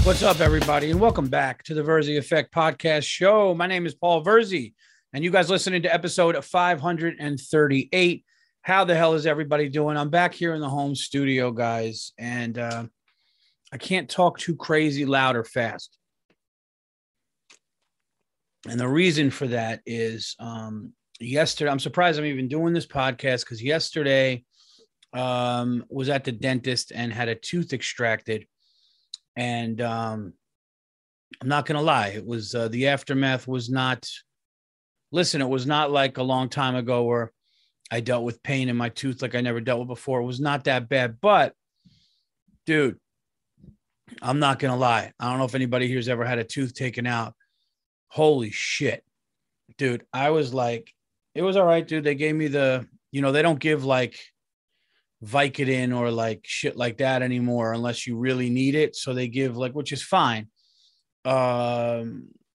What's up, everybody, and welcome back to the Verzi Effect podcast show. My name is Paul Verzi, and you guys listening to episode 538. How the hell is everybody doing? I'm back here in the home studio, guys, and I can't talk too crazy loud or fast. And the reason for that is yesterday, I'm surprised I'm even doing this podcast because yesterday was at the dentist and had a tooth extracted. And I'm not going to lie. It was the aftermath was not, listen, it was not like a long time ago where I dealt with pain in my tooth like I never dealt with before. It was not that bad. But, dude, I'm not going to lie. I don't know if anybody here's ever had a tooth taken out. Holy shit, dude. I was like, it was all right, dude. They gave me they don't give like Vicodin or like shit like that anymore unless you really need it. So they give like, which is fine. But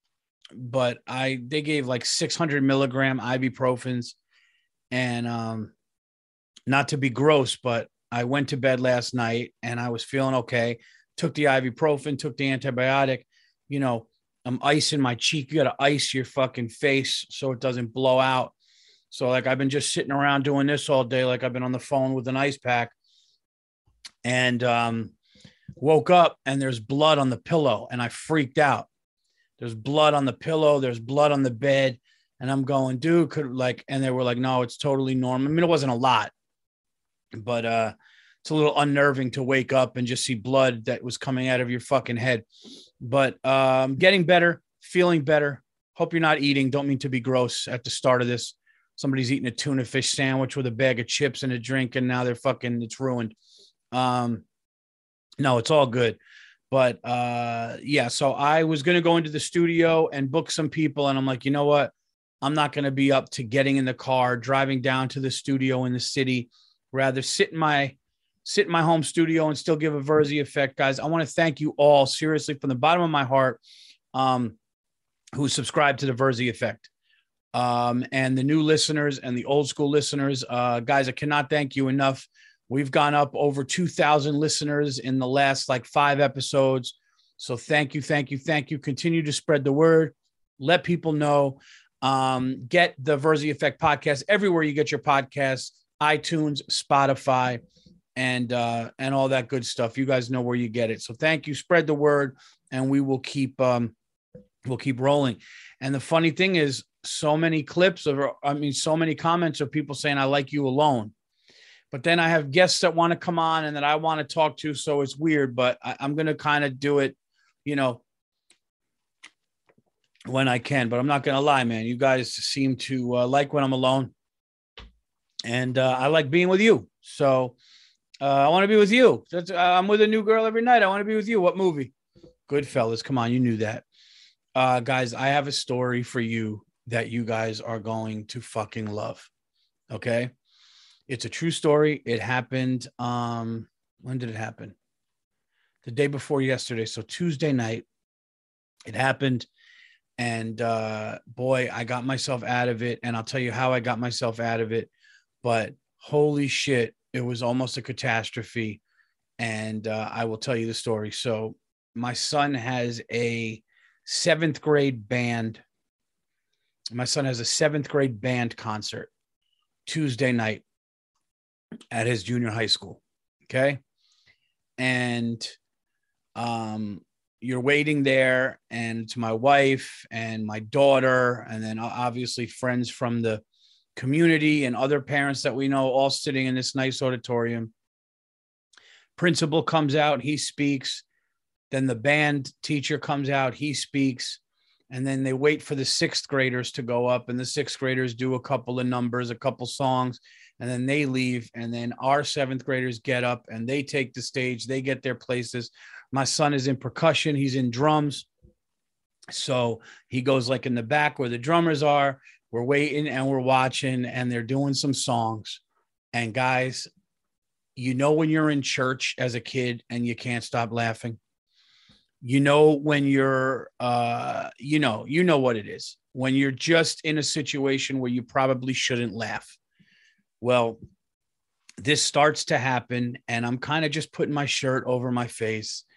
they gave like 600 milligram ibuprofens and not to be gross, but I went to bed last night and I was feeling okay. Took the ibuprofen, took the antibiotic, I'm icing my cheek. You got to ice your fucking face so it doesn't blow out. So like I've been just sitting around doing this all day. Like I've been on the phone with an ice pack and woke up and there's blood on the pillow and I freaked out. There's blood on the pillow. There's blood on the bed. And I'm going, dude, and they were like, no, it's totally normal. I mean, it wasn't a lot, but it's a little unnerving to wake up and just see blood that was coming out of your fucking head. But getting better, feeling better. Hope you're not eating. Don't mean to be gross at the start of this. Somebody's eating a tuna fish sandwich with a bag of chips and a drink, and now it's ruined. No, it's all good. But yeah, so I was going to go into the studio and book some people. And I'm like, you know what? I'm not going to be up to getting in the car, driving down to the studio in the city. Rather sit in my home studio and still give a Verzi Effect, guys. I want to thank you all seriously from the bottom of my heart who subscribed to the Verzi Effect. And the new listeners and the old school listeners, guys, I cannot thank you enough. We've gone up over 2,000 listeners in the last like 5 episodes. So thank you. Continue to spread the word. Let people know. Get the Verzi Effect podcast everywhere you get your podcasts, iTunes, Spotify, and all that good stuff. You guys know where you get it. So thank you. Spread the word, and we will keep rolling. And the funny thing is, so many comments of people saying, I like you alone. But then I have guests that want to come on and that I want to talk to. So it's weird, but I'm going to kind of do it, when I can. But I'm not going to lie, man. You guys seem to like when I'm alone. And I like being with you. So I want to be with you. I'm with a new girl every night. I want to be with you. What movie? Goodfellas. Come on. You knew that. Guys, I have a story for you that you guys are going to fucking love. Okay. It's a true story. It happened. When did it happen? The day before yesterday. So Tuesday night, it happened. And boy, I got myself out of it. And I'll tell you how I got myself out of it. But holy shit, it was almost a catastrophe. And I will tell you the story. So my son has a 7th grade band. My son has a 7th grade band concert Tuesday night at his junior high school. Okay. And you're waiting there, and it's my wife and my daughter, and then obviously friends from the community and other parents that we know, all sitting in this nice auditorium. Principal comes out, he speaks. Then the band teacher comes out, he speaks. And then they wait for the 6th graders to go up, and the 6th graders do a couple of numbers, a couple songs, and then they leave. And then our 7th graders get up and they take the stage. They get their places. My son is in percussion. He's in drums. So he goes like in the back where the drummers are. We're waiting and we're watching, and they're doing some songs. And guys, when you're in church as a kid and you can't stop laughing. When you're, what it is, when you're just in a situation where you probably shouldn't laugh. Well, this starts to happen, and I'm kind of just putting my shirt over my face,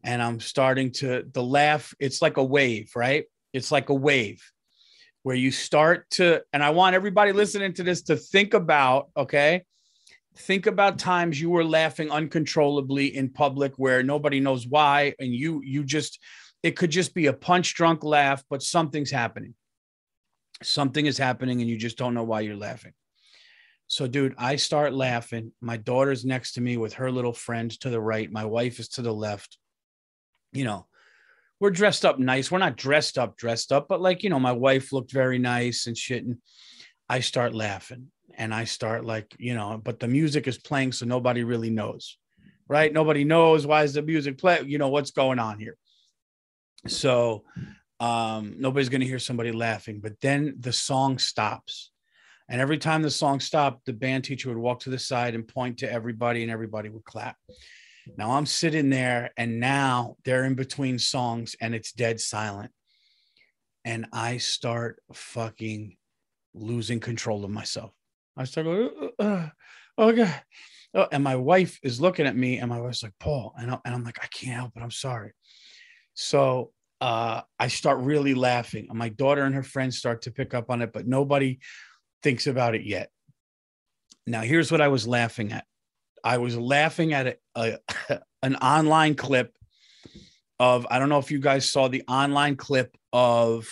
and I'm starting to the laugh. It's like a wave, right? It's like a wave where you start to, and I want everybody listening to this to think about, okay? Think about times you were laughing uncontrollably in public where nobody knows why. And you just, it could just be a punch drunk laugh, but something's happening. Something is happening and you just don't know why you're laughing. So, dude, I start laughing. My daughter's next to me with her little friend to the right. My wife is to the left. You know, we're dressed up nice. We're not dressed up, but like, you know, my wife looked very nice and shit. And I start laughing and I start like, you know, but the music is playing. So nobody really knows, right? Nobody knows why is the music play, you know, what's going on here. So nobody's going to hear somebody laughing, but then the song stops. And every time the song stopped, the band teacher would walk to the side and point to everybody and everybody would clap. Now I'm sitting there and now they're in between songs and it's dead silent. And I start fucking losing control of myself. I start going, oh God. Oh, and my wife is looking at me and my wife's like, Paul. And I'm like, I can't help it. I'm sorry. So I start really laughing. And my daughter and her friends start to pick up on it, but nobody thinks about it yet. Now, here's what I was laughing at. I was laughing at an online clip of, I don't know if you guys saw the online clip of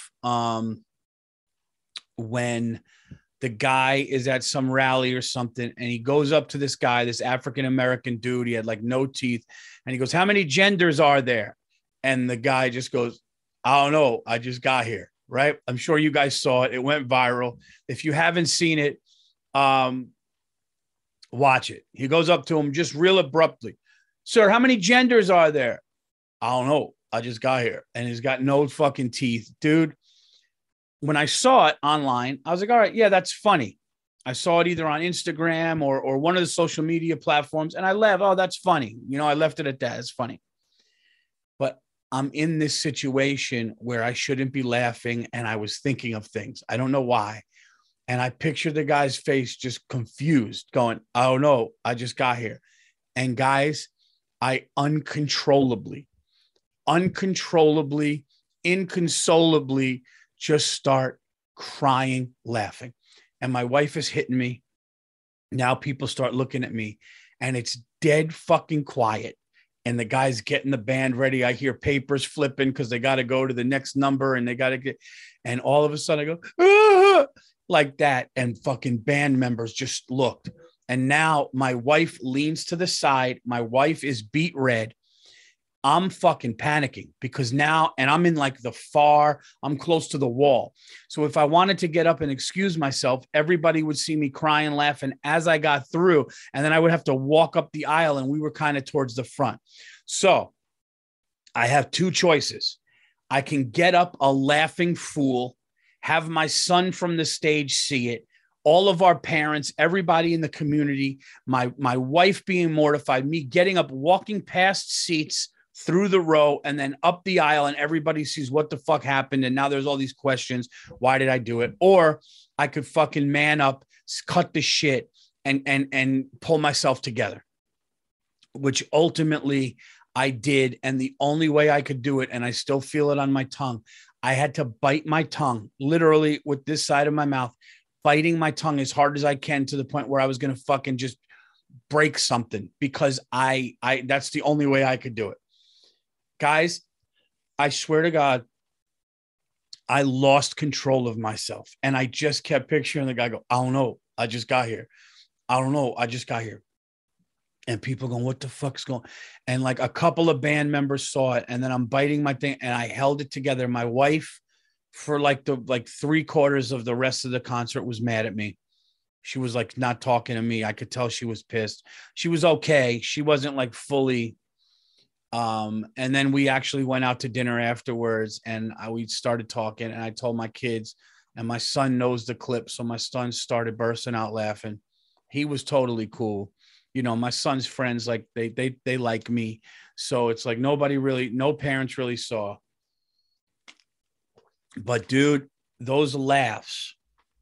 when the guy is at some rally or something and he goes up to this guy, this African-American dude. He had like no teeth. And he goes, how many genders are there? And the guy just goes, I don't know. I just got here. Right. I'm sure you guys saw it. It went viral. If you haven't seen it, watch it. He goes up to him just real abruptly. Sir, how many genders are there? I don't know. I just got here. And he's got no fucking teeth. Dude, when I saw it online, I was like, all right, yeah, that's funny. I saw it either on Instagram or one of the social media platforms. And I laughed. Oh, that's funny. You know, I left it at that. It's funny. But I'm in this situation where I shouldn't be laughing. And I was thinking of things. I don't know why. And I picture the guy's face just confused, going, oh no, I just got here. And guys, I uncontrollably, inconsolably just start crying, laughing. And my wife is hitting me. Now people start looking at me and it's dead fucking quiet. And the guy's getting the band ready. I hear papers flipping because they got to go to the next number and they got to get, and all of a sudden I go, ah! Like that. And fucking band members just looked. And now my wife leans to the side. My wife is beet red. I'm fucking panicking because now, and I'm in like I'm close to the wall. So if I wanted to get up and excuse myself, everybody would see me crying, laughing as I got through. And then I would have to walk up the aisle and we were kind of towards the front. So I have two choices. I can get up a laughing fool, have my son from the stage see it, all of our parents, everybody in the community, my wife being mortified, me getting up, walking past seats through the row and then up the aisle and everybody sees what the fuck happened. And now there's all these questions. Why did I do it? Or I could fucking man up, cut the shit and pull myself together, which ultimately I did. And the only way I could do it, and I still feel it on my tongue, I had to bite my tongue literally with this side of my mouth, biting my tongue as hard as I can to the point where I was going to fucking just break something because I that's the only way I could do it. Guys, I swear to God, I lost control of myself. And I just kept picturing the guy go, I don't know. I just got here. I don't know. I just got here. And people going, what the fuck's going on? And like a couple of band members saw it. And then I'm biting my thing and I held it together. My wife, for like 3/4 of the rest of the concert, was mad at me. She was like not talking to me. I could tell she was pissed. She was okay. She wasn't like fully. And then we actually went out to dinner afterwards and we started talking and I told my kids, and my son knows the clip. So my son started bursting out laughing. He was totally cool. You know, my son's friends, like they like me. So it's like no parents really saw. But dude, those laughs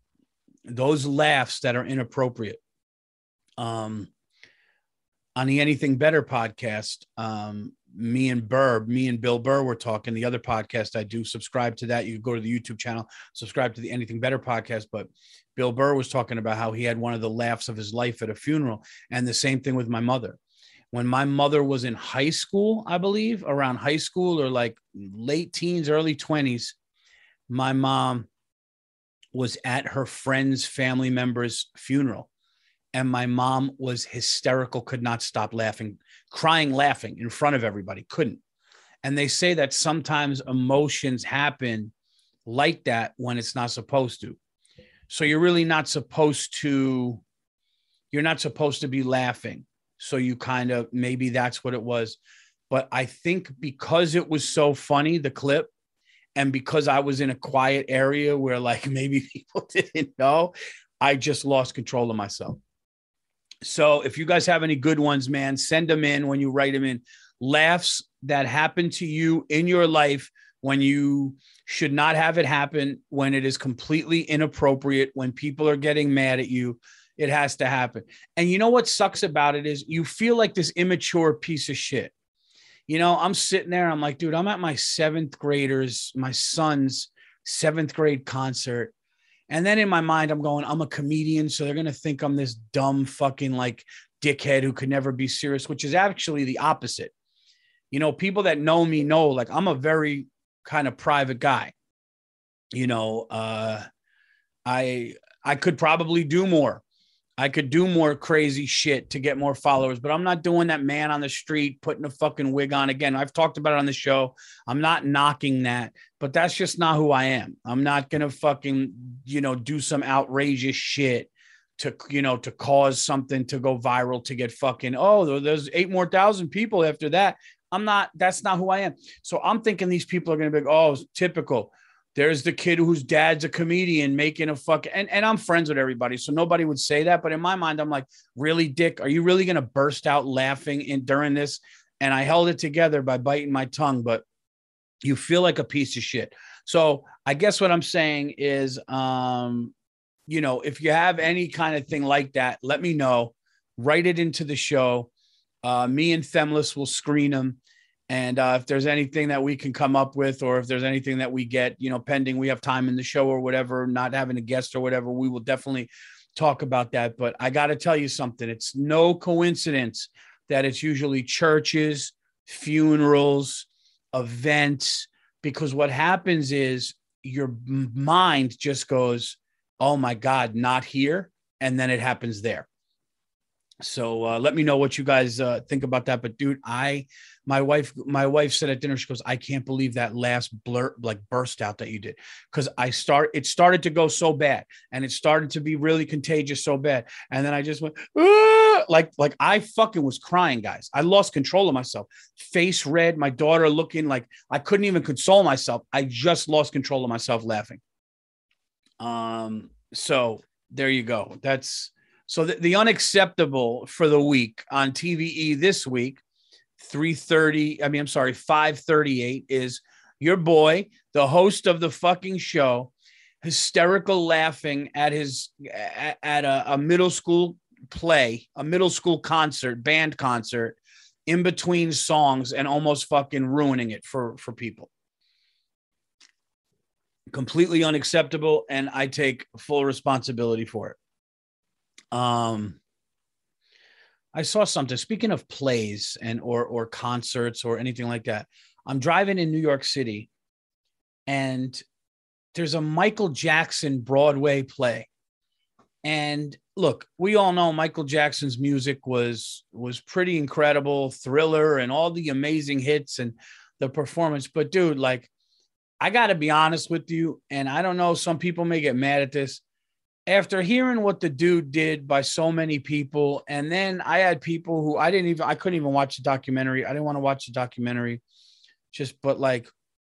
that are inappropriate, on the Anything Better podcast, me and Bill Burr were talking. The other podcast I do, subscribe to that. You can go to the YouTube channel, subscribe to the Anything Better podcast. But Bill Burr was talking about how he had one of the laughs of his life at a funeral. And the same thing with my mother. When my mother was in high school, I believe around high school or like late teens, early 20s, my mom was at her friend's family member's funeral. And my mom was hysterical, could not stop laughing, crying, laughing in front of everybody, couldn't. And they say that sometimes emotions happen like that when it's not supposed to. So you're really not supposed to, you're not supposed to be laughing. So you kind of, maybe that's what it was. But I think because it was so funny, the clip, and because I was in a quiet area where like maybe people didn't know, I just lost control of myself. So if you guys have any good ones, man, send them in when you write them in. Laughs that happen to you in your life when you should not have it happen, when it is completely inappropriate, when people are getting mad at you. It has to happen. And you know what sucks about it is you feel like this immature piece of shit. You know, I'm sitting there, I'm like, dude, I'm at my my son's 7th grade concert. And then in my mind, I'm going, I'm a comedian. So they're going to think I'm this dumb fucking like dickhead who could never be serious, which is actually the opposite. You know, people that know me know, like, I'm a very kind of private guy. You know, I could probably do more. I could do more crazy shit to get more followers, but I'm not doing that man on the street putting a fucking wig on. Again, I've talked about it on the show. I'm not knocking that, but that's just not who I am. I'm not going to fucking, you know, do some outrageous shit to, you know, to cause something to go viral, to get fucking, oh, there's 8,000 more people after that. That's not who I am. So I'm thinking these people are going to be like, oh, typical. There's the kid whose dad's a comedian making a fuck. And I'm friends with everybody, so nobody would say that. But in my mind, I'm like, really, Dick? Are you really going to burst out laughing during this? And I held it together by biting my tongue, but you feel like a piece of shit. So I guess what I'm saying is, you know, if you have any kind of thing like that, let me know. Write it into the show. Me and Themless will screen them. And if there's anything that we can come up with, or if there's anything that we get, you know, pending, we have time in the show or whatever, not having a guest or whatever, we will definitely talk about that. But I got to tell you something. It's no coincidence that it's usually churches, funerals, events, because what happens is your mind just goes, oh my God, not here. And then it happens there. So let me know what you guys think about that. But dude, my wife said at dinner, she goes, I can't believe that last burst out that you did. Cause it started to go so bad, and it started to be really contagious so bad. And then I just went, like I fucking was crying, guys. I lost control of myself, face red, my daughter looking like I couldn't even console myself. I just lost control of myself laughing. So there you go. So the unacceptable for the week on TVE this week, 538 is your boy, the host of the fucking show, hysterical laughing at a middle school play, a middle school concert, band concert, in between songs, and almost fucking ruining it for people. Completely unacceptable, and I take full responsibility for it. I saw something, speaking of plays or concerts or anything like that. I'm driving in New York City, and there's a Michael Jackson Broadway play. And look, we all know Michael Jackson's music was pretty incredible, Thriller and all the amazing hits and the performance. But dude, like, I got to be honest with you, and I don't know, some people may get mad at this. After hearing what the dude did by so many people, and then I had people who I couldn't even watch the documentary. I didn't want to watch the documentary, but like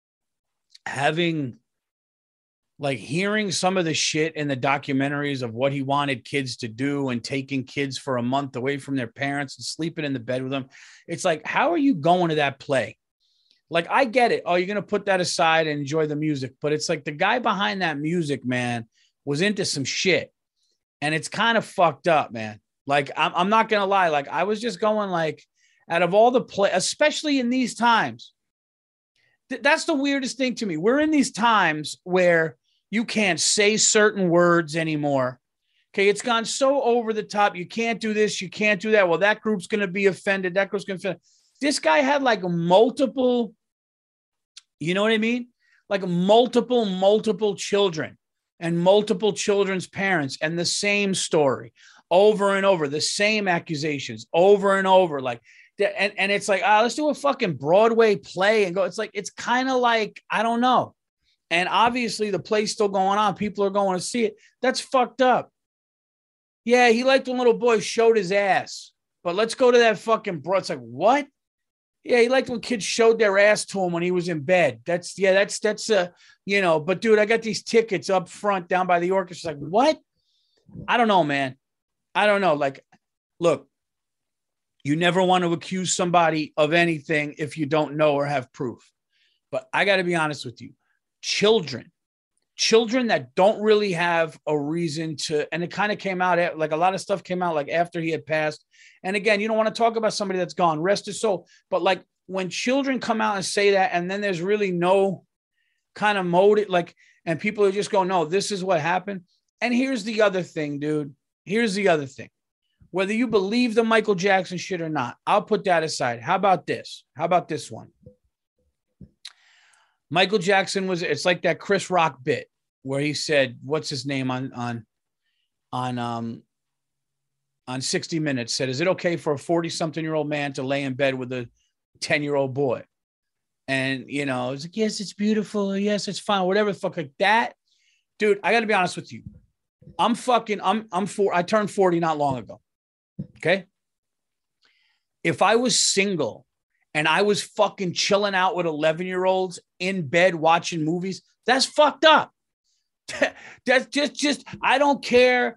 hearing some of the shit in the documentaries of what he wanted kids to do and taking kids for a month away from their parents and sleeping in the bed with them. It's like, how are you going to that play? Like, I get it. Oh, you're going to put that aside and enjoy the music. But it's like the guy behind that music, man, was into some shit, and it's kind of fucked up, man. Like, I'm not going to lie. Like, I was just going like, out of all the play, especially in these times. That's the weirdest thing to me. We're in these times where you can't say certain words anymore. Okay, it's gone so over the top. You can't do this. You can't do that. Well, that group's going to be offended. That group's going to offend. This guy had like multiple, you know what I mean? Like multiple children and multiple children's parents and the same story over and over, the same accusations over and over. Like, and it's like, let's do a fucking Broadway play and go. It's like, it's kind of like, I don't know. And obviously the play's still going on. People are going to see it. That's fucked up. Yeah, he liked when little boy showed his ass. But let's go to that fucking bro. It's like, what? Yeah, he liked when kids showed their ass to him when he was in bed. That's you know, but dude, I got these tickets up front down by the orchestra. Like, what? I don't know, man. I don't know. Like, look, you never want to accuse somebody of anything if you don't know or have proof. But I got to be honest with you. Children that don't really have a reason to, and it kind of came out like a lot of stuff came out like after he had passed. And again, you don't want to talk about somebody that's gone, rest his soul. But like when children come out and say that, and then there's really no kind of motive, like, and people are just going, no, this is what happened. And here's the other thing, dude. Here's the other thing. Whether you believe the Michael Jackson shit or not, I'll put that aside. How about this? How about this one? Michael Jackson it's like that Chris Rock bit where he said, what's his name on 60 Minutes, said, is it okay for a 40-something-year-old man to lay in bed with a 10-year-old boy? And, you know, it's like, yes, it's beautiful. Yes, it's fine. Whatever the fuck like that. Dude, I got to be honest with you. I turned 40 not long ago. Okay. If I was single and I was fucking chilling out with 11-year-olds in bed watching movies, that's fucked up. That's just, I don't care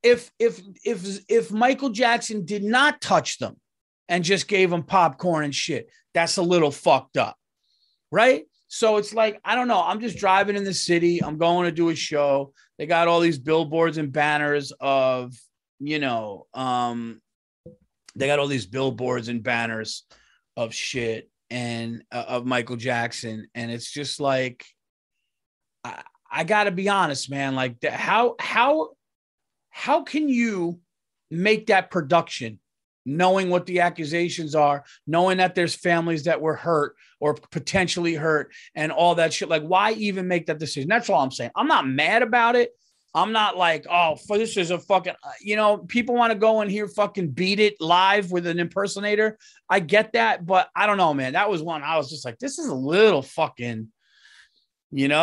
if Michael Jackson did not touch them and just gave them popcorn and shit. That's a little fucked up. Right. So it's like, I don't know. I'm just driving in the city. I'm going to do a show. They got all these billboards and banners of, you know, they got all these billboards and banners of shit and of Michael Jackson. And it's just like, I got to be honest, man. Like, how can you make that production knowing what the accusations are, knowing that there's families that were hurt or potentially hurt and all that shit? Like, why even make that decision? That's all I'm saying. I'm not mad about it. I'm not like, oh, this is a fucking, you know, people want to go and hear fucking Beat It live with an impersonator. I get that, but I don't know, man. That was one I was just like, this is a little fucking, you know,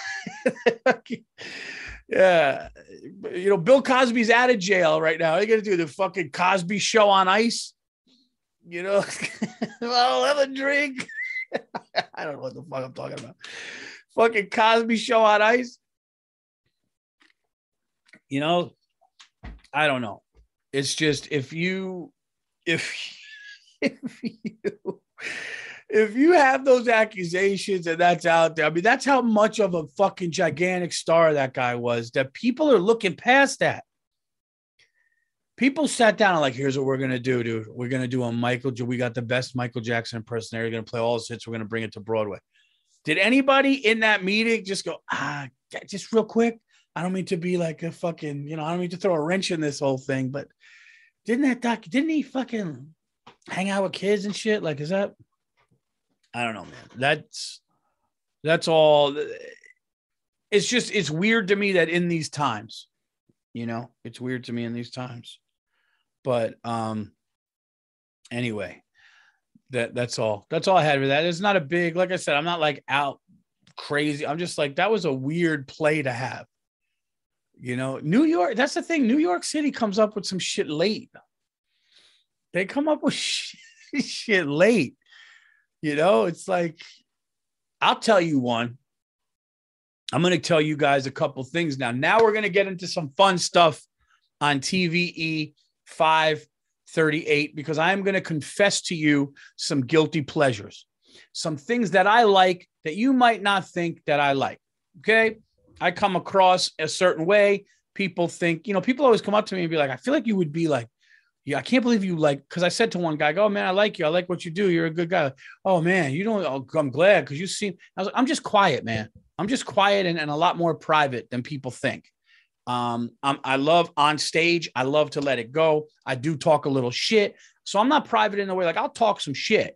yeah. You know, Bill Cosby's out of jail right now. What are you going to do? The fucking Cosby Show on ice? You know, I'll have a drink. I don't know what the fuck I'm talking about. Fucking Cosby Show on ice. You know, I don't know. It's just if you have those accusations and that's out there, I mean, that's how much of a fucking gigantic star that guy was, that people are looking past that. People sat down and like, here's what we're going to do, dude. We're going to do we got the best Michael Jackson impersonator. We're going to play all his hits. We're going to bring it to Broadway. Did anybody in that meeting just go, just real quick? I don't mean to be like a fucking, you know, I don't mean to throw a wrench in this whole thing, but didn't he fucking hang out with kids and shit? Like, is that, I don't know, man. That's all. It's just, it's weird to me that in these times, you know, it's weird to me in these times, but anyway, that's all I had for that. It's not a big, like I said, I'm not like out crazy. I'm just like, that was a weird play to have. You know, New York, that's the thing. New York City comes up with some shit late. They come up with shit late. You know, it's like, I'll tell you one. I'm going to tell you guys a couple things now. Now we're going to get into some fun stuff on TVE 538, because I'm going to confess to you some guilty pleasures, some things that I like that you might not think that I like. Okay. I come across a certain way. People think, you know, people always come up to me and be like, I feel like you would be like, yeah, I can't believe you like, because I said to one guy, oh man, I like you. I like what you do. You're a good guy. Oh man, you don't, I'm glad because you seem, I was like, I'm just quiet, man. I'm just quiet and a lot more private than people think. I love on stage. I love to let it go. I do talk a little shit. So I'm not private in the way, like I'll talk some shit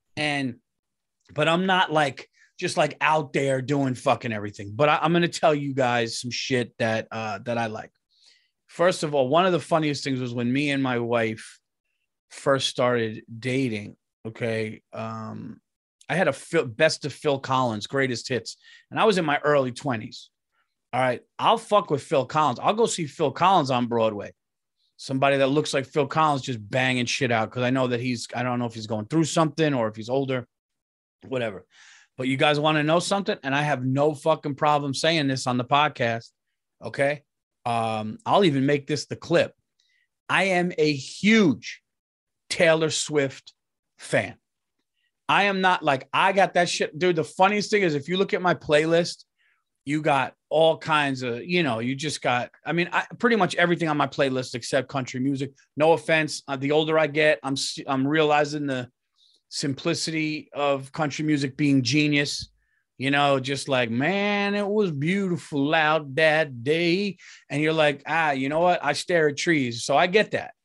but I'm not like, just like out there doing fucking everything. But I'm going to tell you guys some shit that I like. First of all, one of the funniest things was when me and my wife first started dating. Okay. I had a best of Phil Collins, greatest hits. And I was in my early 20s. All right. I'll fuck with Phil Collins. I'll go see Phil Collins on Broadway. Somebody that looks like Phil Collins just banging shit out. Cause I know that I don't know if he's going through something or if he's older, whatever. But you guys want to know something? And I have no fucking problem saying this on the podcast. Okay. I'll even make this the clip. I am a huge Taylor Swift fan. I am not like, I got that shit. Dude, the funniest thing is if you look at my playlist, you got all kinds of, you just got, I mean, pretty much everything on my playlist except country music. No offense. The older I get, I'm realizing the simplicity of country music being genius. Just like, man, it was beautiful out that day. And you're like, you know what? I stare at trees. So I get that.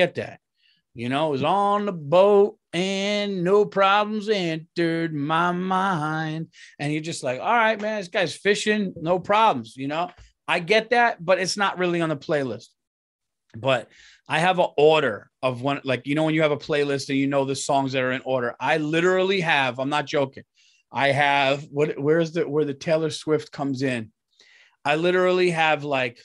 It was on the boat and no problems entered my mind. And you're just like, all right, man, this guy's fishing, no problems. I get that, but it's not really on the playlist. But I have an order of one, like, when you have a playlist and the songs that are in order. I literally have, I'm not joking. I have where the Taylor Swift comes in. I literally have like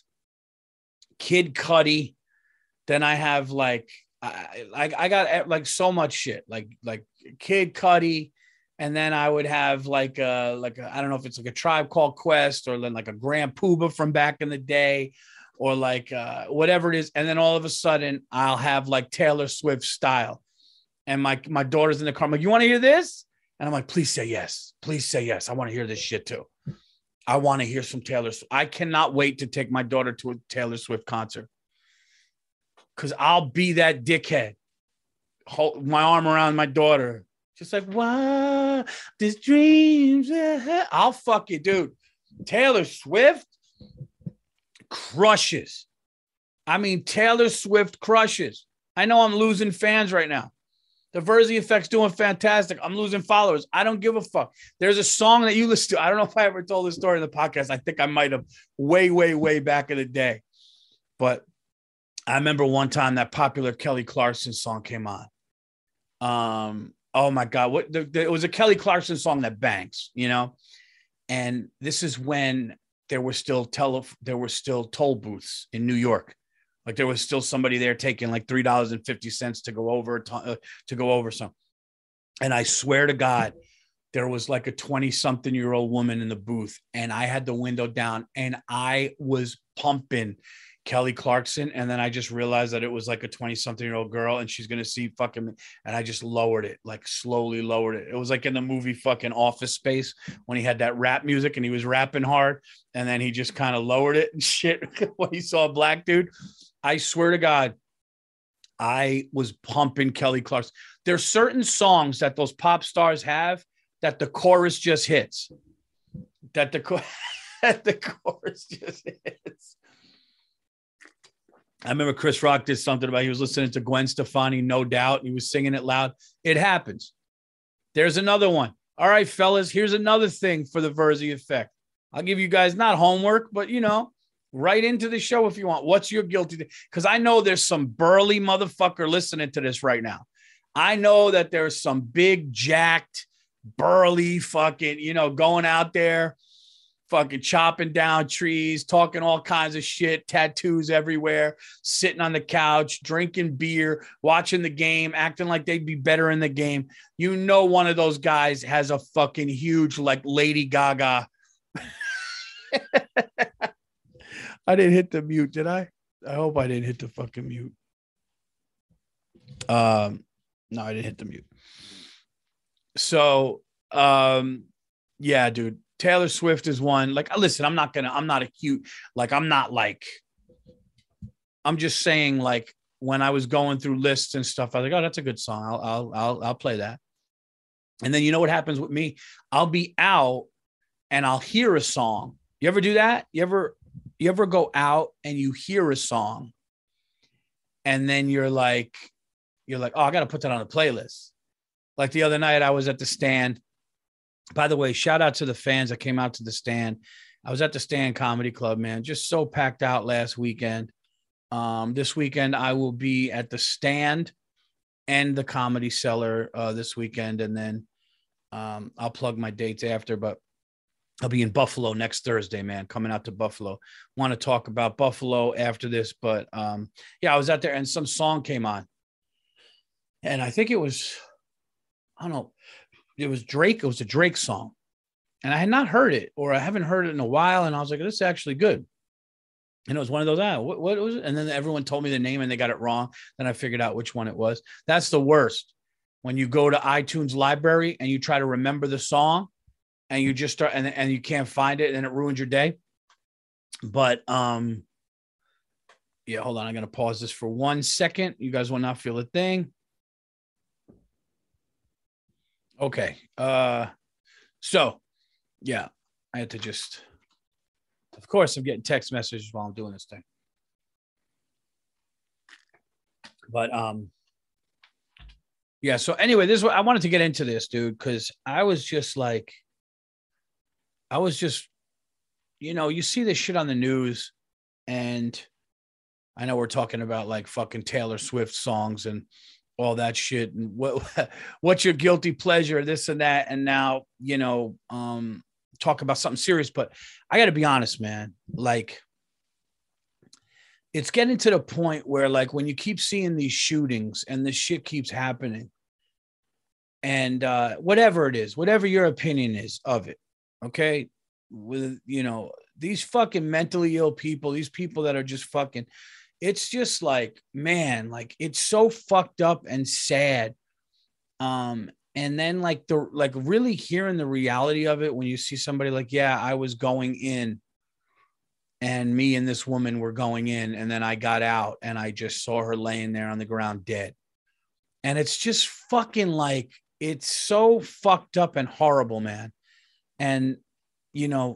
Kid Cudi. Then I have like, I got like so much shit, like Kid Cudi. And then I would have like I don't know if it's like a Tribe Called Quest or then like a Grand Puba from back in the day or like whatever it is. And then all of a sudden I'll have like Taylor Swift style. And my daughter's in the car. I'm like, you want to hear this? And I'm like, please say yes. Please say yes. I want to hear this shit too. I want to hear some Taylor Swift. I cannot wait to take my daughter to a Taylor Swift concert. Because I'll be that dickhead. Hold my arm around my daughter. Just like, wow, this dreams. I'll fuck you, dude. Taylor Swift crushes. I mean, Taylor Swift crushes. I know I'm losing fans right now. The Verzi Effect's doing fantastic. I'm losing followers. I don't give a fuck. There's a song that you listen to. I don't know if I ever told this story in the podcast. I think I might have way, way, way back in the day. But I remember one time that popular Kelly Clarkson song came on. Oh my God. It was a Kelly Clarkson song that bangs, and this is when there were still toll booths in New York. Like there was still somebody there taking like $3.50 to go over some. And I swear to God, there was like a 20-something-year-old woman in the booth and I had the window down and I was pumping Kelly Clarkson. And then I just realized that it was like a 20-something-year-old girl and she's going to see fucking me. And I just lowered it, like slowly lowered it. It was like in the movie fucking Office Space when he had that rap music and he was rapping hard. And then he just kind of lowered it and shit when he saw a black dude. I swear to God, I was pumping Kelly Clarkson. There's certain songs that those pop stars have that the chorus just hits. That the chorus just hits. I remember Chris Rock did something about he was listening to Gwen Stefani, No Doubt, and he was singing it loud. It happens. There's another one. All right, fellas, here's another thing for the Verzi Effect. I'll give you guys not homework, but right into the show if you want. What's your guilty? Because I know there's some burly motherfucker listening to this right now. I know that there's some big jacked, burly fucking, going out there, fucking chopping down trees, talking all kinds of shit, tattoos everywhere, sitting on the couch, drinking beer, watching the game, acting like they'd be better in the game. One of those guys has a fucking huge, like Lady Gaga. I didn't hit the mute, did I? I hope I didn't hit the fucking mute. No, I didn't hit the mute. So, yeah, dude, Taylor Swift is one. Like, listen, I'm just saying, like, when I was going through lists and stuff, I was like, oh, that's a good song. I'll play that. And then you know what happens with me? I'll be out and I'll hear a song. You ever do that? You ever go out and you hear a song and then you're like, oh, I got to put that on a playlist. Like the other night I was at the Stand. By the way, shout out to the fans that came out to the Stand. I was at the Stand Comedy Club, man, just so packed out last weekend. This weekend I will be at the Stand and the Comedy Cellar this weekend. And then I'll plug my dates after, but I'll be in Buffalo next Thursday, man, coming out to Buffalo. Want to talk about Buffalo after this, but yeah, I was out there and some song came on. And I think it was, I don't know, it was Drake. It was a Drake song. And I had not heard it, or I haven't heard it in a while. And I was like, this is actually good. And it was one of those, what was it? And then everyone told me the name and they got it wrong. Then I figured out which one it was. That's the worst. When you go to iTunes library and you try to remember the song and you just start and you can't find it and it ruins your day. But yeah, hold on. I'm going to pause this for 1 second. You guys will not feel a thing. Okay. So yeah, I had to just, of course, I'm getting text messages while I'm doing this thing. But yeah, so anyway, this is what I wanted to get into this, dude, because I was just, you know, you see this shit on the news, and I know we're talking about like fucking Taylor Swift songs and all that shit, and what's your guilty pleasure, this and that, and now, you know, talk about something serious. But I got to be honest, man, like, it's getting to the point where, like, when you keep seeing these shootings and this shit keeps happening, and whatever it is, whatever your opinion is of it, okay, with, you know, these fucking mentally ill people, these people that are just fucking, it's just like, man, like, it's so fucked up and sad. And then like really hearing the reality of it when you see somebody like, yeah, I was going in and me and this woman were going in, and then I got out and I just saw her laying there on the ground dead. And it's just fucking like, it's so fucked up and horrible, man. And, you know,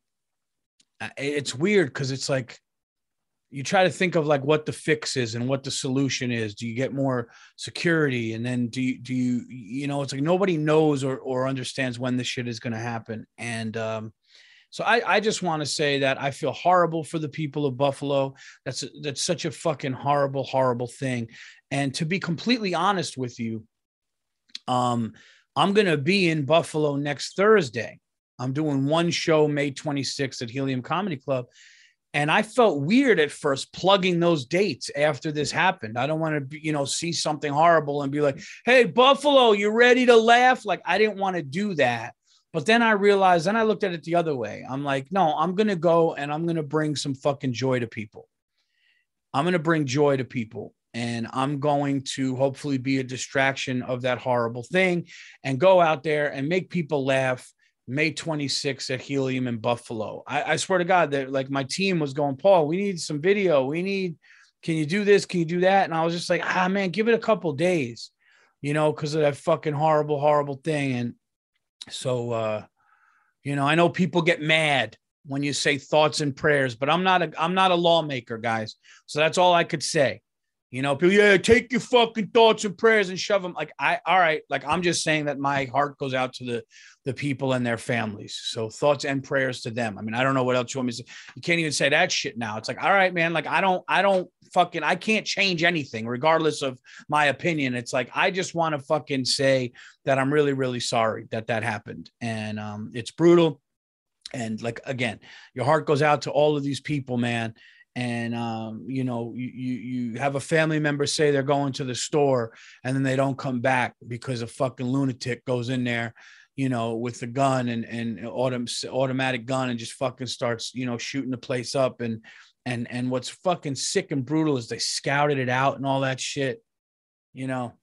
it's weird because it's like, you try to think of like what the fix is and what the solution is. Do you get more security? And then do you, you know, it's like nobody knows or understands when this shit is going to happen. And so I just want to say that I feel horrible for the people of Buffalo. That's such a fucking horrible, horrible thing. And to be completely honest with you, I'm going to be in Buffalo next Thursday. I'm doing one show May 26th at Helium Comedy Club. And I felt weird at first plugging those dates after this happened. I don't want to, you know, see something horrible and be like, hey, Buffalo, you ready to laugh? Like, I didn't want to do that. But then I realized, then I looked at it the other way. I'm like, no, I'm going to go and I'm going to bring some fucking joy to people. I'm going to bring joy to people. And I'm going to hopefully be a distraction of that horrible thing and go out there and make people laugh. May 26th at Helium in Buffalo. I swear to God that like my team was going, Paul, we need some video. Can you do this? Can you do that? And I was just like, man, give it a couple days, you know, because of that fucking horrible, horrible thing. And so, you know, I know people get mad when you say thoughts and prayers, but I'm not a lawmaker, guys. So that's all I could say. You know, people, yeah, take your fucking thoughts and prayers and shove them. Like, all right. Like, I'm just saying that my heart goes out to the people and their families. So thoughts and prayers to them. I mean, I don't know what else you want me to say. You can't even say that shit now. It's like, all right, man. Like, I can't change anything regardless of my opinion. It's like, I just want to fucking say that I'm really, really sorry that happened. And it's brutal. And like, again, your heart goes out to all of these people, man. And, you know, you have a family member say they're going to the store and then they don't come back because a fucking lunatic goes in there, you know, with a gun and automatic gun and just fucking starts, you know, shooting the place up. And what's fucking sick and brutal is they scouted it out and all that shit, you know.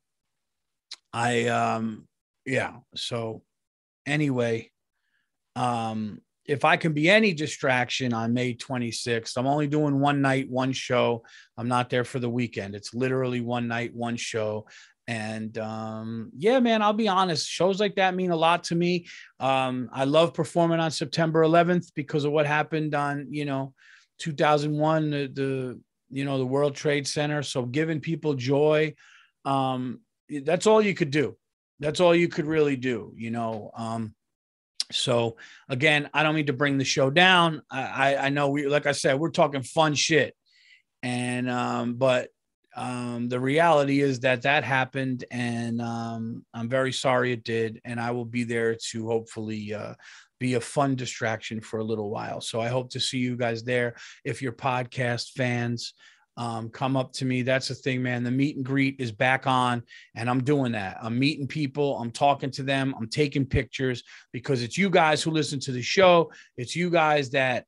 Yeah. So anyway, if I can be any distraction on May 26th, I'm only doing one night, one show. I'm not there for the weekend. It's literally one night, one show. And yeah, man, I'll be honest. Shows like that mean a lot to me. I love performing on September 11th because of what happened on, 2001, the World Trade Center. So giving people joy, that's all you could do. That's all you could really do, So again, I don't mean to bring the show down. I know like I said, we're talking fun shit. And, but the reality is that happened, and I'm very sorry it did. And I will be there to hopefully be a fun distraction for a little while. So I hope to see you guys there. If you're podcast fans, come up to me. That's the thing, man. The meet and greet is back on, and I'm doing that. I'm meeting people. I'm talking to them. I'm taking pictures because it's you guys who listen to the show. It's you guys that,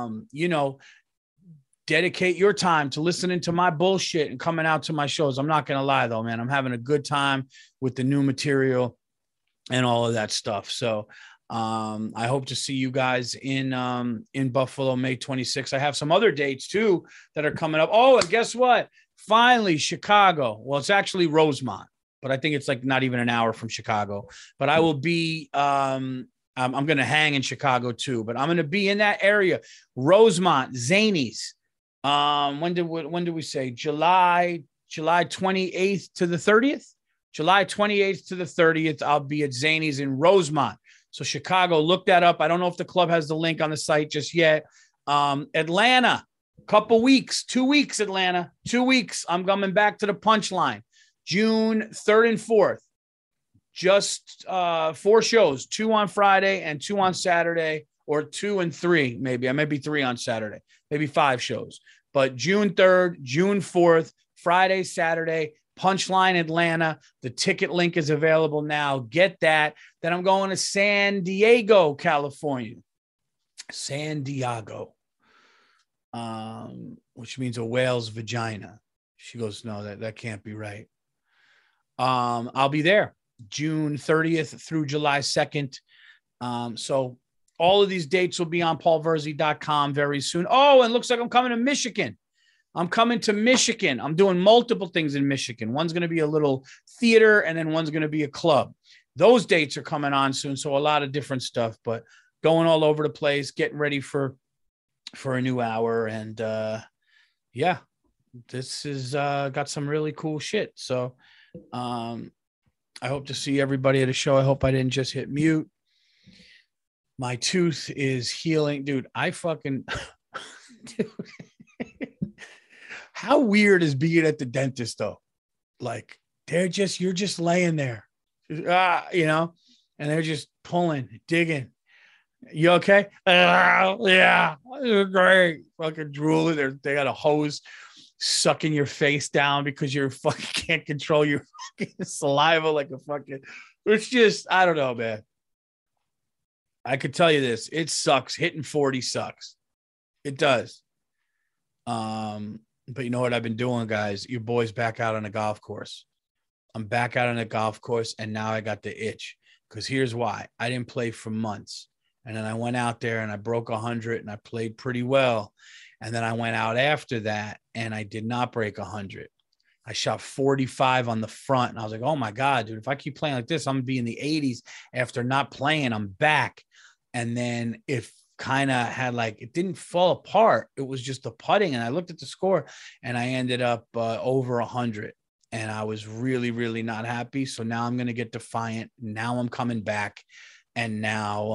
dedicate your time to listening to my bullshit and coming out to my shows. I'm not going to lie though, man. I'm having a good time with the new material and all of that stuff. So I hope to see you guys in Buffalo, May 26th. I have some other dates too that are coming up. Oh, and guess what? Finally, Chicago. Well, it's actually Rosemont, but I think it's like not even an hour from Chicago. But I will be, I'm going to hang in Chicago too, but I'm going to be in that area. Rosemont, Zanies. When did we say July 28th to the 30th? July 28th to the 30th. I'll be at Zanies in Rosemont. So Chicago, look that up. I don't know if the club has the link on the site just yet. Atlanta, couple weeks, 2 weeks, Atlanta, 2 weeks. I'm coming back to the Punchline, June 3rd and 4th. Just 4 shows, 2 on Friday and 2 on Saturday, or 2 and 3, maybe. I might be 3 on Saturday, maybe 5 shows. But June 3rd, June 4th, Friday, Saturday, Punchline Atlanta. The ticket link is available now. Get that. Then I'm going to San Diego, California. San Diego, which means a whale's vagina. She goes, no, that can't be right. I'll be there June 30th through July 2nd. So all of these dates will be on paulverzi.com very soon. Oh, and looks like I'm coming to Michigan. I'm coming to Michigan. I'm doing multiple things in Michigan. One's going to be a little theater, and then one's going to be a club. Those dates are coming on soon. So a lot of different stuff, but going all over the place, getting ready for a new hour. And yeah, this is got some really cool shit. So I hope to see everybody at a show. I hope I didn't just hit mute. My tooth is healing. Dude, I fucking... Dude. How weird is being at the dentist, though? Like, you're just laying there, and they're just pulling, digging. You okay? Yeah, great. Fucking drooling. They got a hose sucking your face down because you fucking can't control your fucking saliva like a fucking... It's just, I don't know, man. I could tell you this. It sucks. Hitting 40 sucks. It does. But you know what I've been doing, guys? Your boy's back out on a golf course. I'm back out on a golf course, and now I got the itch. Because here's why. I didn't play for months. And then I went out there and I broke 100 and I played pretty well. And then I went out after that and I did not break 100. I shot 45 on the front. And I was like, oh my God, dude, if I keep playing like this, I'm going to be in the 80s. After not playing, I'm back. And then it kind of had it didn't fall apart. It was just the putting. And I looked at the score and I ended up over 100. And I was really, really not happy. So now I'm going to get defiant. Now I'm coming back. And now,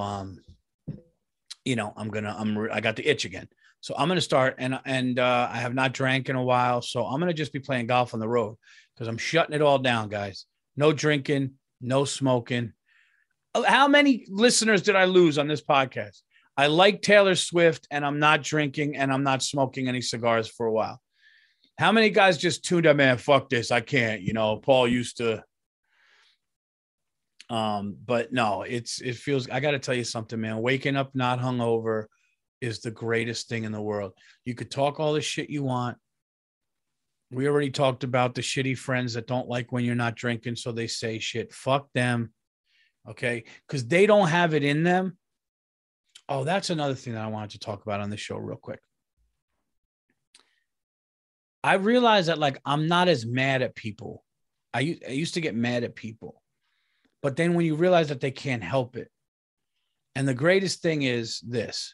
I got the itch again. So I'm going to start, and I have not drank in a while. So I'm going to just be playing golf on the road because I'm shutting it all down, guys. No drinking, no smoking. How many listeners did I lose on this podcast? I like Taylor Swift, and I'm not drinking, and I'm not smoking any cigars for a while. How many guys just tuned up, man, fuck this, I can't. Paul used to. But no, it feels, I got to tell you something, man. Waking up not hungover is the greatest thing in the world. You could talk all the shit you want. We already talked about the shitty friends that don't like when you're not drinking, so they say shit. Fuck them. Okay? Because they don't have it in them. Oh, that's another thing that I wanted to talk about on the show real quick. I realized that like I'm not as mad at people. I used to get mad at people, but then when you realize that they can't help it, and the greatest thing is this: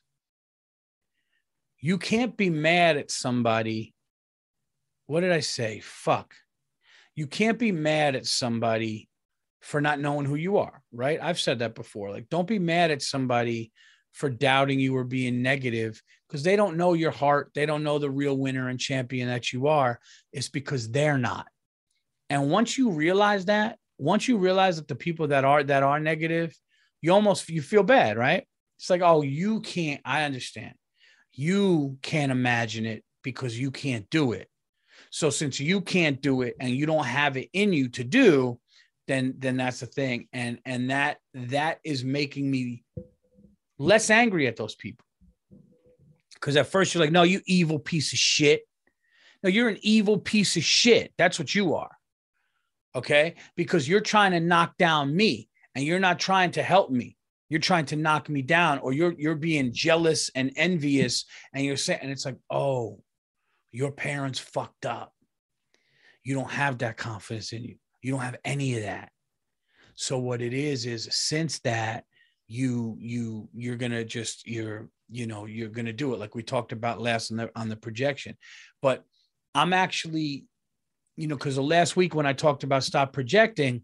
you can't be mad at somebody. What did I say? Fuck. You can't be mad at somebody for not knowing who you are, right? I've said that before. Like, don't be mad at somebody for doubting you or being negative because they don't know your heart. They don't know the real winner and champion that you are. It's because they're not. And once you realize that the people that are negative, you feel bad, right? It's like, oh, you can't, I understand. You can't imagine it because you can't do it. So since you can't do it and you don't have it in you to do, then that's the thing. And that is making me less angry at those people. Because at first you're like, no, you evil piece of shit. No, you're an evil piece of shit. That's what you are. Okay? Because you're trying to knock down me and you're not trying to help me. You're trying to knock me down, or you're being jealous and envious, and you're saying, and it's like, oh, your parents fucked up. You don't have that confidence in you. You don't have any of that. So what it is since that you're gonna do it like we talked about last on the projection. But I'm actually, because the last week when I talked about stop projecting,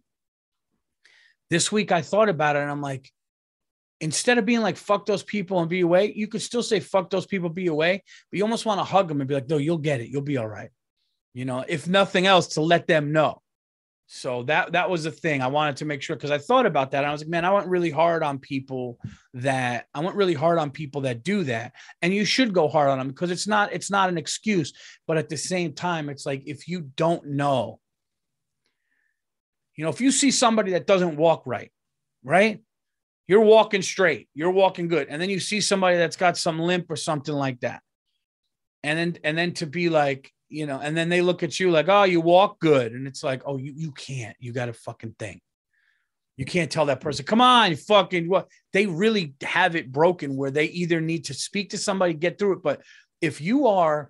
this week I thought about it and I'm like, instead of being like, fuck those people and be away, you could still say, fuck those people, be away, but you almost want to hug them and be like, no, you'll get it. You'll be all right. If nothing else, to let them know. So that was the thing I wanted to make sure, because I thought about that. And I was like, man, I went really hard on people that do that. And you should go hard on them because it's not an excuse. But at the same time, it's like, if you don't know, if you see somebody that doesn't walk right? You're walking straight, you're walking good. And then you see somebody that's got some limp or something like that. And then to be like, and then they look at you like, oh, you walk good. And it's like, oh, you can't, you got to fucking think. You can't tell that person, come on, you fucking what? They really have it broken where they either need to speak to somebody, get through it. But if you are,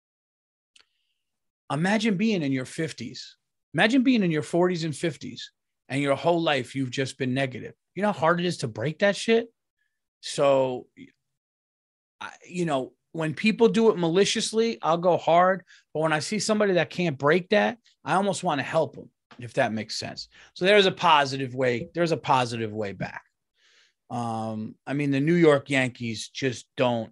imagine being in your 50s, imagine being in your 40s and 50s, and your whole life you've just been negative. You know how hard it is to break that shit? So, when people do it maliciously, I'll go hard. But when I see somebody that can't break that, I almost want to help them, if that makes sense. So there's a positive way. There's a positive way back. The New York Yankees just don't.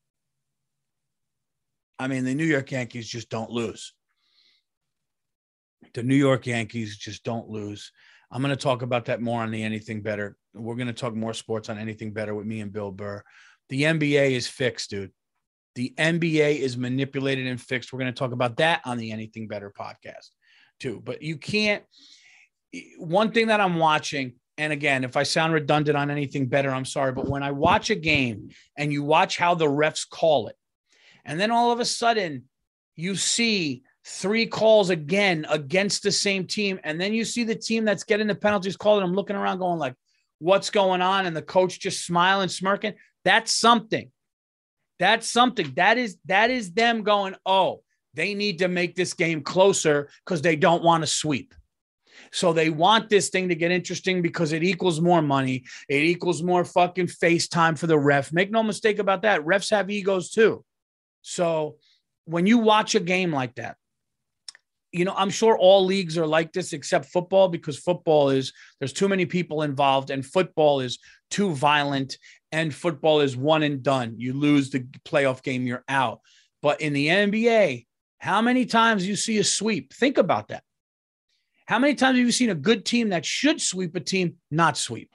The New York Yankees just don't lose. The New York Yankees just don't lose. I'm going to talk about that more on the Anything Better. We're going to talk more sports on Anything Better with me and Bill Burr. The NBA is fixed, dude. The NBA is manipulated and fixed. We're going to talk about that on the Anything Better podcast too. But you can't. One thing that I'm watching, and again, if I sound redundant on Anything Better, I'm sorry. But when I watch a game and you watch how the refs call it, and then all of a sudden you see 3 calls again against the same team. And then you see the team that's getting the penalties called. And I'm looking around going like, what's going on? And the coach just smiling, smirking. That's something. That's something. That is them going, oh, they need to make this game closer because they don't want to sweep. So they want this thing to get interesting because it equals more money. It equals more fucking face time for the ref. Make no mistake about that. Refs have egos too. So when you watch a game like that, I'm sure all leagues are like this except football, because there's too many people involved and football is too violent and football is one and done. You lose the playoff game, you're out. But in the NBA, how many times you see a sweep? Think about that. How many times have you seen a good team that should sweep a team not sweep?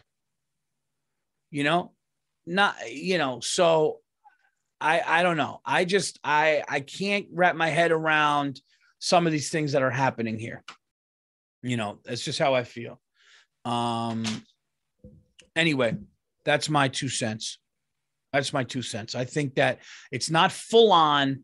So I don't know. I can't wrap my head around some of these things that are happening here. That's just how I feel. Anyway, that's my 2 cents. I think that it's not full on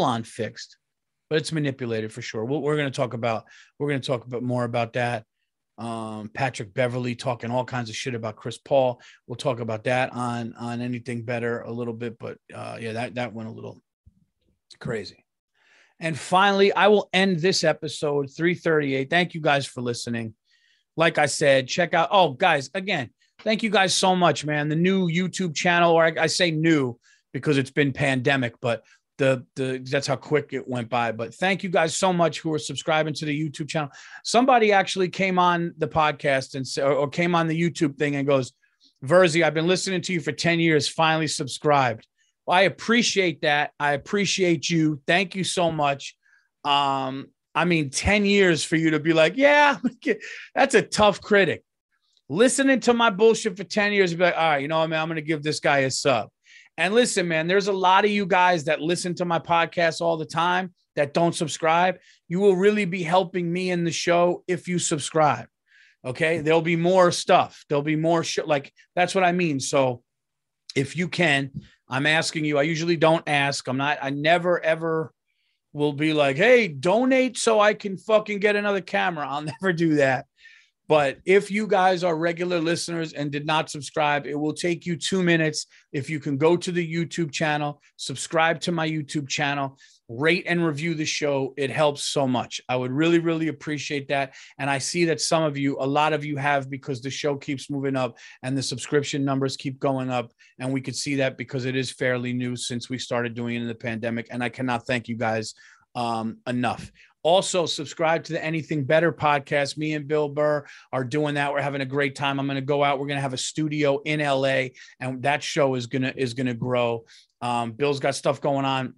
fixed, but it's manipulated for sure. We're going to talk about more about that Patrick Beverly talking all kinds of shit about Chris Paul. We'll talk about that on Anything Better a little bit, but yeah, that went a little crazy. And finally, I will end this episode 338. Thank you guys for listening. Like I said, check out. Oh, guys, again, thank you guys so much, man. The new YouTube channel, or I say new because it's been pandemic, but that's how quick it went by. But thank you guys so much who are subscribing to the YouTube channel. Somebody actually came on the podcast and or came on the YouTube thing and goes, Verzi, I've been listening to you for 10 years, finally subscribed. Well, I appreciate that. I appreciate you. Thank you so much. I mean, 10 years for you to be like, yeah, that's a tough critic. Listening to my bullshit for 10 years, be like, all right, you know what, man, I'm going to give this guy a sub. And listen, man, there's a lot of you guys that listen to my podcast all the time that don't subscribe. You will really be helping me in the show if you subscribe. Okay. There'll be more stuff. There'll be more like, that's what I mean. So if you can, I'm asking you, I usually don't ask. I never, ever will be like, hey, donate so I can fucking get another camera. I'll never do that. But if you guys are regular listeners and did not subscribe, it will take you 2 minutes. If you can go to the YouTube channel, subscribe to my YouTube channel, rate and review the show. It helps so much. I would really, really appreciate that. And I see that a lot of you have, because the show keeps moving up and the subscription numbers keep going up. And we could see that because it is fairly new since we started doing it in the pandemic. And I cannot thank you guys enough. Also, subscribe to the Anything Better podcast. Me and Bill Burr are doing that. We're having a great time. I'm going to go out. We're going to have a studio in LA, and that show is going to grow. Bill's got stuff going on,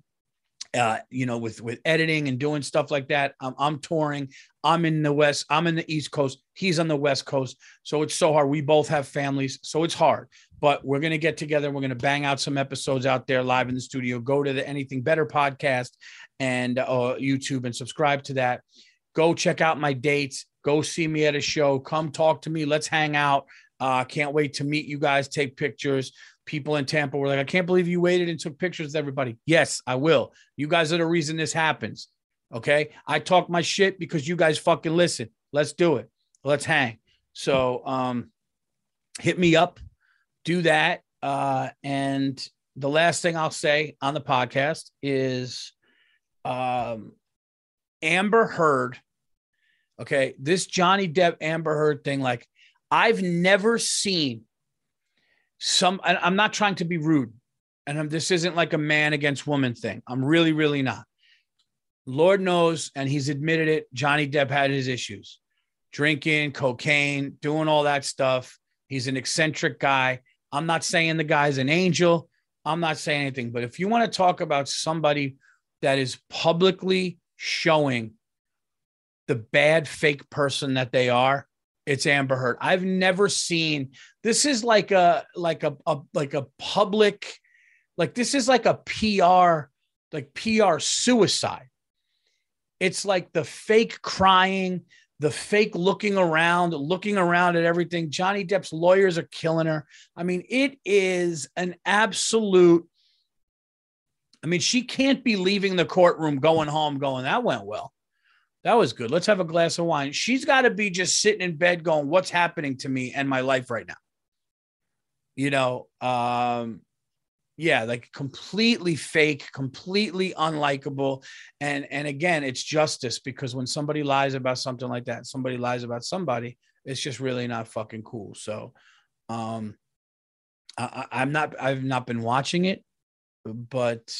with editing and doing stuff like that. I'm touring. I'm in the West. I'm in the East Coast. He's on the West Coast. So it's so hard. We both have families, so it's hard. But we're going to get together. We're going to bang out some episodes out there live in the studio. Go to the Anything Better podcast and YouTube and subscribe to that. Go check out my dates. Go see me at a show. Come talk to me. Let's hang out. Can't wait to meet you guys, take pictures. People in Tampa were like, I can't believe you waited and took pictures with everybody. Yes, I will. You guys are the reason this happens. Okay. I talk my shit because you guys fucking listen. Let's do it. Let's hang. So hit me up. Do that. And the last thing I'll say on the podcast is Amber Heard. Okay. This Johnny Depp Amber Heard thing, like, I've never seen I'm not trying to be rude, and this isn't like a man against woman thing. I'm really, really not. Lord knows, and he's admitted it, Johnny Depp had his issues. Drinking, cocaine, doing all that stuff. He's an eccentric guy. I'm not saying the guy's an angel. I'm not saying anything. But if you want to talk about somebody that is publicly showing the bad fake person that they are, it's Amber Heard. I've never seen, this is like a public, like this is like a PR suicide. It's like the fake crying, the fake looking around at everything. Johnny Depp's lawyers are killing her. I mean, it is an absolute, I mean, she can't be leaving the courtroom, going home, going, that went well. That was good. Let's have a glass of wine. She's got to be just sitting in bed going, what's happening to me and my life right now? Yeah, like completely fake, completely unlikable. And again, it's justice, because when somebody lies about something like that, somebody lies about somebody, it's just really not fucking cool. So I've not been watching it, but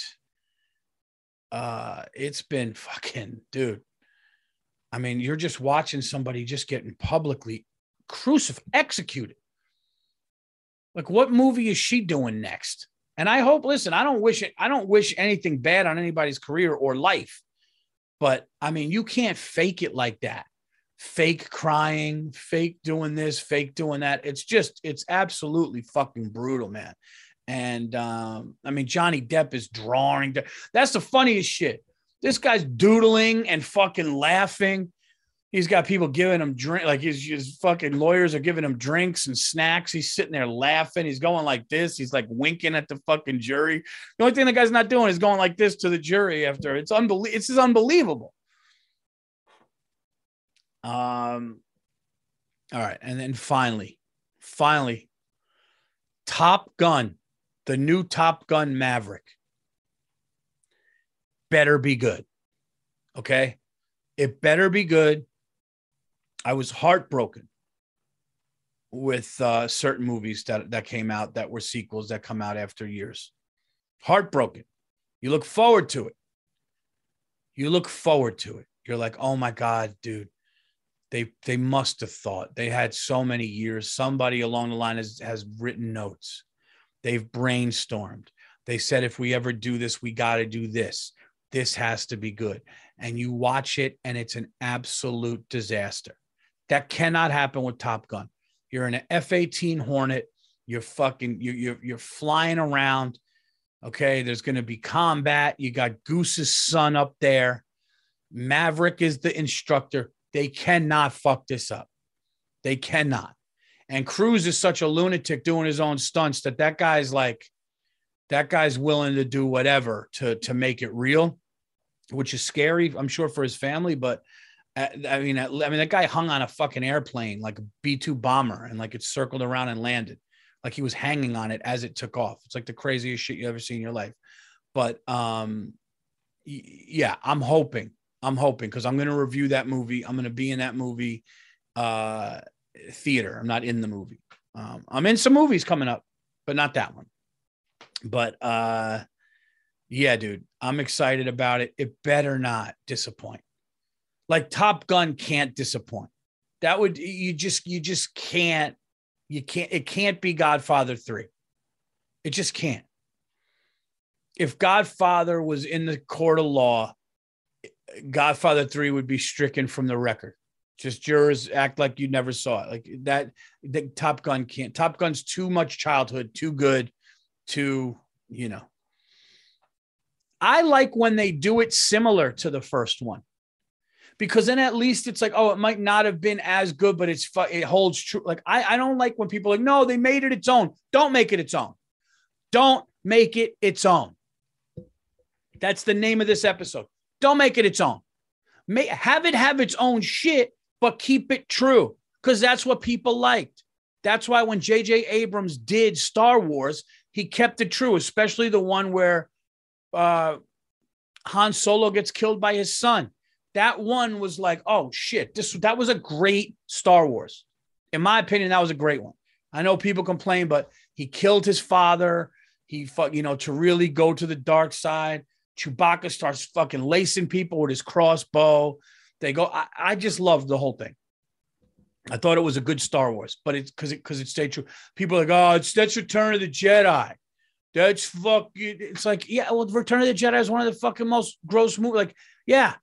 it's been fucking, dude. I mean, you're just watching somebody just getting publicly executed. Like, what movie is she doing next? And I hope, listen, I don't wish anything bad on anybody's career or life. But I mean, you can't fake it like that. Fake crying, fake doing this, fake doing that. It's absolutely fucking brutal, man. And I mean, Johnny Depp is drawing. That's the funniest shit. This guy's doodling and fucking laughing. He's got people giving him drink, like his fucking lawyers are giving him drinks and snacks. He's sitting there laughing. He's going like this. He's like winking at the fucking jury. The only thing the guy's not doing is going like this to the jury after. It's unbelievable. It's just unbelievable. All right. And then finally, Top Gun, the new Top Gun Maverick, better be good. Okay. It better be good. I was heartbroken with certain movies that came out that were sequels that come out after years. Heartbroken. You look forward to it. You're like, oh my God, dude. They must have thought. They had so many years. Somebody along the line has written notes. They've brainstormed. They said, if we ever do this, we got to do this. This has to be good. And you watch it and it's an absolute disaster. That cannot happen with Top Gun. You're in an F-18 Hornet. You're flying around. Okay. There's going to be combat. You got Goose's son up there. Maverick is the instructor. They cannot fuck this up. They cannot. And Cruise is such a lunatic doing his own stunts that guy's willing to do whatever to make it real, which is scary, I'm sure, for his family. But I mean, that guy hung on a fucking airplane, like a B-2 bomber, and like it circled around and landed. Like he was hanging on it as it took off. It's like the craziest shit you ever seen in your life. But yeah, I'm hoping because I'm going to review that movie. I'm going to be in that movie theater. I'm not in the movie. I'm in some movies coming up, but not that one. But yeah, dude, I'm excited about it. It better not disappoint. Like Top Gun can't disappoint. That would, you just can't, it can't be Godfather 3. It just can't. If Godfather was in the court of law, Godfather 3 would be stricken from the record. Just jurors act like you never saw it. Like that, the Top Gun can't. Top Gun's too much childhood, too good, too, I like when they do it similar to the first one, because then at least it's like, oh, it might not have been as good, but it holds true. Like I don't like when people are like, no, they made it its own. Don't make it its own. Don't make it its own. That's the name of this episode. Don't make it its own. Have it have its own shit, but keep it true, because that's what people liked. That's why when J.J. Abrams did Star Wars, he kept it true, especially the one where Han Solo gets killed by his son. That one was like, oh, shit, that was a great Star Wars. In my opinion, that was a great one. I know people complain, but he killed his father. To really go to the dark side. Chewbacca starts fucking lacing people with his crossbow. They go. I just loved the whole thing. I thought it was a good Star Wars, but it's because it stayed true. People are like, oh, that's Return of the Jedi. That's fucking. It's like, yeah, well, Return of the Jedi is one of the fucking most gross movies. Like, yeah.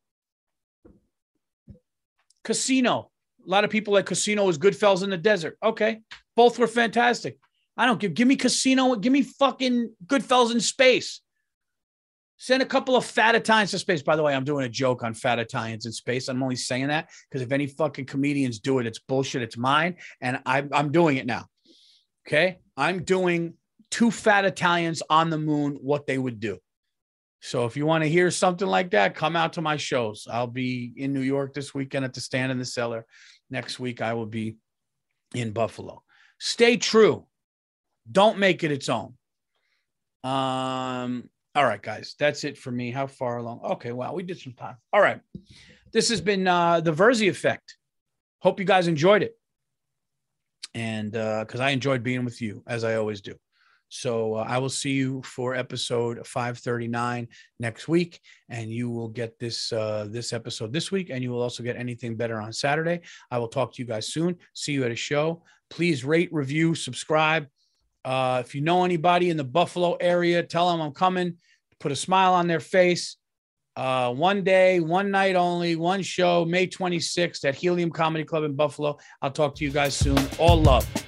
Casino. A lot of people like Casino was Goodfellas in the desert. Okay, both were fantastic. I don't give me Casino. Give me fucking Goodfellas in space. Send a couple of fat Italians to space. By the way, I'm doing a joke on fat Italians in space. I'm only saying that because if any fucking comedians do it, it's bullshit. It's mine. And I'm doing it now. Okay. I'm doing 2 fat Italians on the moon, what they would do. So if you want to hear something like that, come out to my shows. I'll be in New York this weekend at the Stand in the Cellar. Next week, I will be in Buffalo. Stay true. Don't make it its own. All right, guys, that's it for me. How far along? Okay, wow, we did some time. All right. This has been the Verzi Effect. Hope you guys enjoyed it. And because I enjoyed being with you, as I always do. So I will see you for episode 539 next week. And you will get this episode this week. And you will also get Anything Better on Saturday. I will talk to you guys soon. See you at a show. Please rate, review, subscribe. If you know anybody in the Buffalo area, tell them I'm coming. Put a smile on their face. One day, one night only, one show, May 26th at Helium Comedy Club in Buffalo. I'll talk to you guys soon. All love.